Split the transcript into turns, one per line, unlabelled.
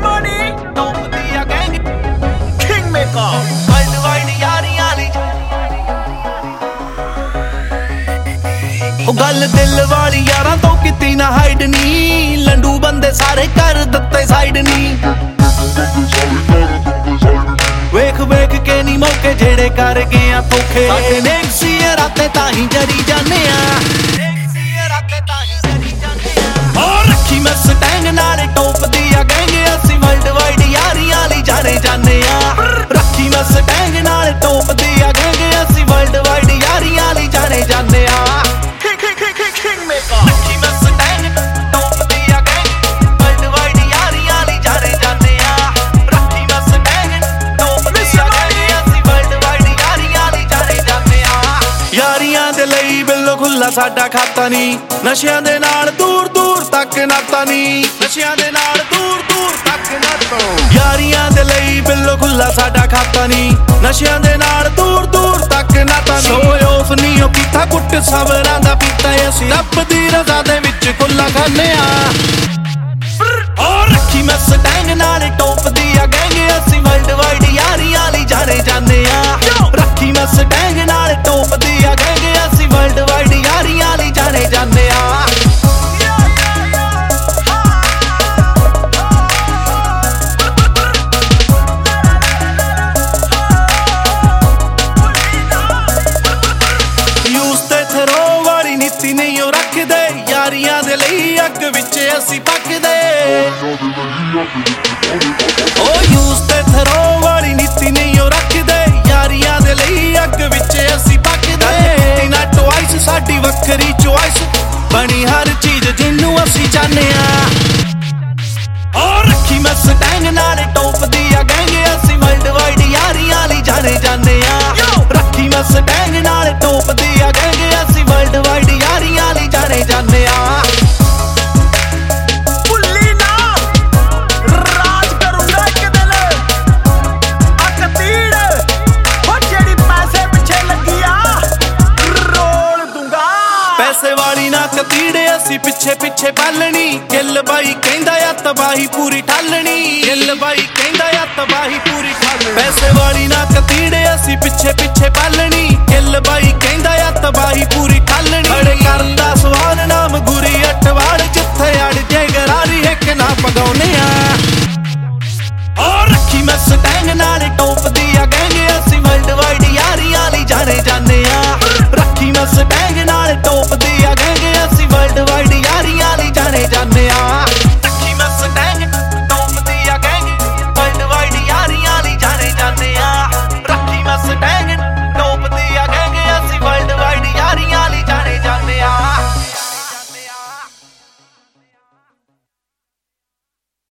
money,
top ਦੀ ਆ gang
kingmaker.
World wide ਯਾਰੀਆਂ ਲਈ ਉਹ ਗੱਲ ਦਿਲ ਵਾਲੀ ਯਾਰਾਂ ਤੋਂ ਕਿਤੇ ਨਾ ਹਾਈਡ ਨੀ ਲੰਡੂ ਬੰਦੇ ਸਾਰੇ ਕਰ ਦਿੱਤੇ ਸਾਈਡ ਨੀ ਵੇਖ ਵੇਖ ਕੇ ਨੀ ਮੌਕੇ ਜਿਹੜੇ ਕਰ ਗਏ ਆ ਧੋਖੇ ਸਾਡੇ ਨੇਕ ਸੀ ਰਾਤੇ ਤਾਂ ਹੀ ਜਰੀ ਜਾਂਦੇ ਆ ਔਰ ਰੱਖੀ ਮੈਂ ਸਟੈਂਗ ਨਾਲ ਟੌਪ ਦੀ ਆ ਗੈਂਗ ਅਸੀਂ ਵਰਲਡ ਵਾਈਡ ਯਾਰੀਆਂ ਲਈ ਜਾਣੇ ਜਾਂਦੇ ਆ ਰੱਖੀ ਮੈਂ ਸਟੈਂਗ ਨਾਲ ਟੌਪ ਦੀ ਆ ਗੈਂਗ ਅਸੀਂ ਵਰਲਡ ਵਾਈਡ ਯਾਰੀਆਂ ਲਈ ਜਾਣੇ ਜਾਂਦੇ ਆ
Kingmaker.
ਰੱਖੀ ਮੈਂ ਸਟੈਂਗ ਟੌਪ ਦੀ ਆ ਗੈਂਗ ਵਰਲਡ ਵਾਈਡ ਯਾਰੀਆਂ ਲਈ ਜਾਣੇ ਜਾਂਦੇ ਆ ਰੱਖੀ ਮੈਂ ਸਟੈਂਗ ਟੌਪ ਦੀ ਆ ਗੈਂਗ ਅਸੀਂ ਵਰਲਡ ਵਾਈਡ ਯਾਰੀਆਂ ਲਈ ਜਾਣੇ ਜਾਂਦੇ ਆ ਯਾਰੀਆਂ ਦੇ ਲਈ ਬਿੱਲੋ ਖੁੱਲਾ ਸਾਡਾ ਖਾਤਾ ਨਹੀਂ ਨਸ਼ਿਆਂ ਦੇ ਨਾਲ ਦੂਰ ਦੂਰ ਤੱਕ ਨਾਤਾ ਨਹੀਂ ਨਸ਼ਿਆਂ ਦੇ ਨਾਲ ਦੂਰ ਦੂਰ ਤੱਕ ਨਾਤਾ ਯਾਰੀਆਂ ਦੇ ਲਈ ਬਿੱਲੋ ਖੁੱਲਾ ਸਾਡਾ ਖਾਤਾ ਨਹੀਂ ਨਸ਼ਿਆਂ ਦੇ ਨਾਲ ਦੂਰ ਦੂਰ ਤੱਕ ਨਾਤਾ ਨਹੀਂ ਸੋਏ ਆਫ ਨਹੀਂ ਉਹ ਪੀਤਾ ਕੁੱਟ ਸਬਰਾਂ ਦਾ ਪੀਤਾ ਅਸੀਂ ਰੱਬ ਦੀ ਰਜ਼ਾ ਦੇ ਵਿੱਚ ਖੁੱਲਾ ਖਾਂਦੇ ਆ ਔਰ ਰੱਖੀ ਮੈਂ ਸਟੈਂਗ ਨਾਲ ਟੌਪ ਦੀ ਆ ਗੈਂਗ ਅਸੀਂ ਵਰਲਡ ਵਾਈਡ ਯਾਰੀਆਂ ਲਈ ਜਾਣੇ ਜਾਂਦੇ ਆ ਰੱਖੀ ਮੈਂ ਸਟੈਂਗ ਨਾਲ ਟੌਪ ਦੀ ਆ ਗੈਂਗ ਅਸੀਂ ਵਰਲਡ ਵਾਈਡ ਯਾਰੀਆਂ ਲਈ ਜਾਣੇ ਜਾਂਦੇ ਆ ਯੂਸ ਤੇ ਥਰੋ ਵਾਲੀ ਨੀਤੀ ਨਹੀਂ ਉਹ ਰੱਖਦੇ ਯਾਰੀਆਂ ਦੇ ਲਈ ਅੱਗ ਵਿੱਚ ਅਸੀਂ ਪੱਕਦੇ ਉਹ ਯੂਸ ਤੇ ਥਰੋ ਵਾਲੀ ਨੀਤੀ ਨਹੀਂ ਉਹ ਰੱਖਦੇ ਯਾਰੀਆਂ ਦੇ ਲਈ ਅੱਗ ਵਿੱਚ ਅਸੀਂ ਪੱਕਦੇ ਨਾ ਟਵਾਈਸ ਸਾਡੀ ਵੱਖਰੀ ਚੁਆਇਸ ਬਣੀ ਹਰ ਚੀਜ਼ ਜਿਹਨੂੰ ਅਸੀਂ ਚਾਹੁੰਦੇ ਆ ਔਰ ਰੱਖੀ ਮੈਂ ਸਟੈਂਗ ਨਾਲ ਟੌਪ ਦੀ ਆ ਗੈਂਗ ਅਸੀਂ ਵਰਲਡ ਵਾਈਡ ਯਾਰੀਆਂ ਲਈ ਜਾਣੇ ਜਾਂਦੇ ਆ ਰੱਖੀ ਮੈਂ ਸਟੈਂਗ ਨਾਲ ਟੌਪ ਦੀ ਆ ਗੈਂਗ ਅਸੀਂ ਵਰਲਡ ਵਾਈਡ ਯਾਰੀਆਂ ਲਈ ਜਾਣੇ ਜਾਂਦੇ ਆ
ਭੁੱਲੀ ਨਾ ਰਾਜ ਕਰੂੰਗਾ ਇੱਕ ਦਿਨ ਅੱਖ ਤੀੜ ਉਹ ਜਿਹੜੀ ਪੈਸੇ ਪਿੱਛੇ ਲੱਗੀ ਆ ਰੋਲ ਦੂੰਗਾ
ਪੈਸੇ ਵਾਲੀ ਨਾ ਕਤੀੜੇ ਅਸੀਂ ਪਿੱਛੇ ਪਿੱਛੇ ਪਾਲਣੀ ਗਿੱਲ ਬਾਈ ਕਹਿੰਦਾ ਆ ਤਬਾਹੀ ਪੂਰੀ ਠਾਲਣੀ ਗਿੱਲ ਬਾਈ ਕਹਿੰਦਾ ਆ ਤਬਾਹੀ ਪੂਰੀ ਠਾਲਣੀ ਪੈਸੇ ਵਾਲੀ ਨਾ ਕਤੀੜੇ ਅਸੀਂ ਪਿੱਛੇ